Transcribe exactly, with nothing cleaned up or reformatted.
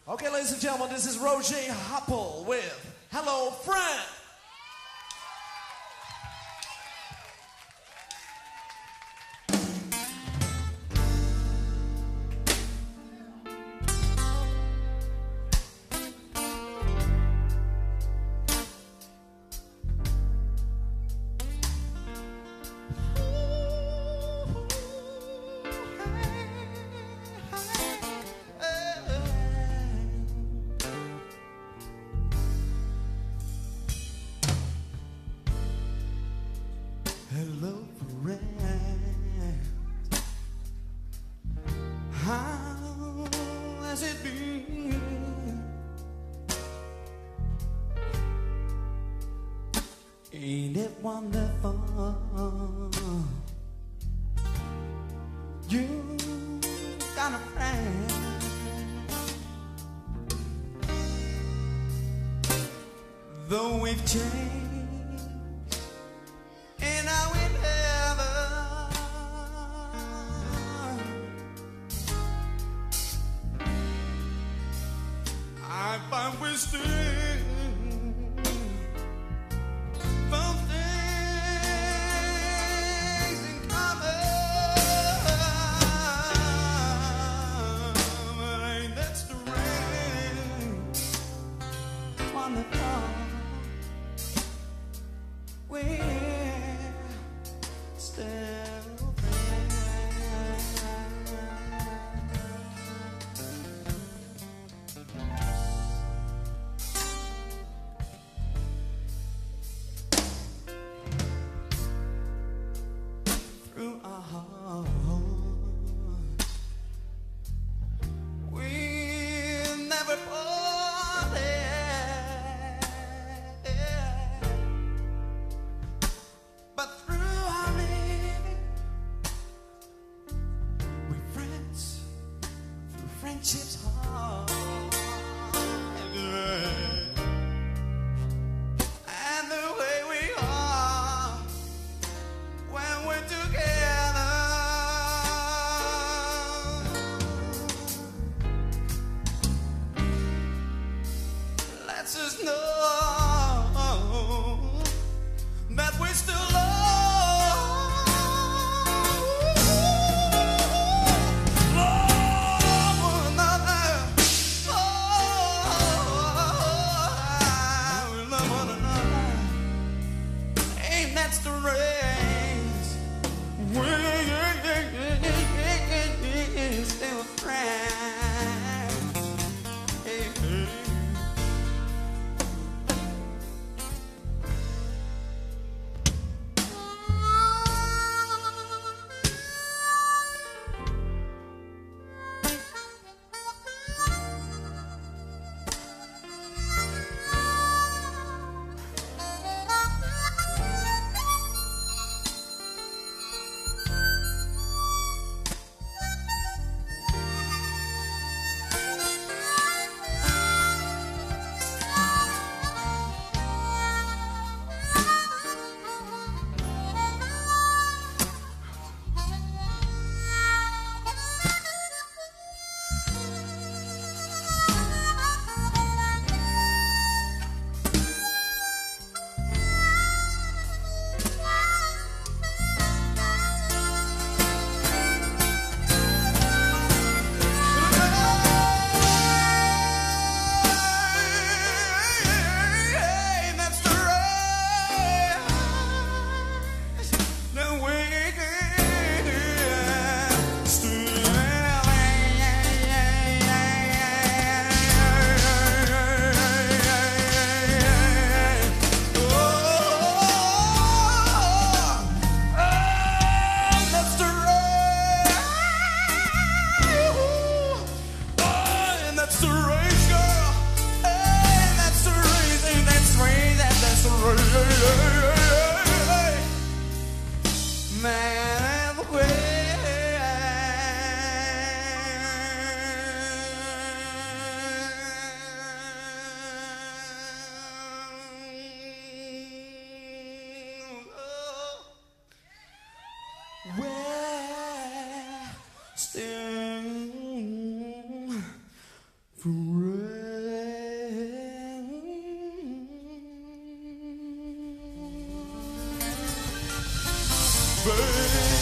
Okay, ladies and gentlemen, this is Roger Hoppel with Hello Friend. Hello, friend. How has it been? Ain't it wonderful? You got a friend. Though we've changed. And I will ever I find we still some things in common. Ain't that strange? Wonderful. We're still friends. Through our hearts, we'll never forget. But through our living, we're friends through friendship's heart. And the way we are when we're together lets us know that we still love one another. Oh, we love one another. Ain't that strange? We're still friends. Hey, hey. Man, the way we're still Baby.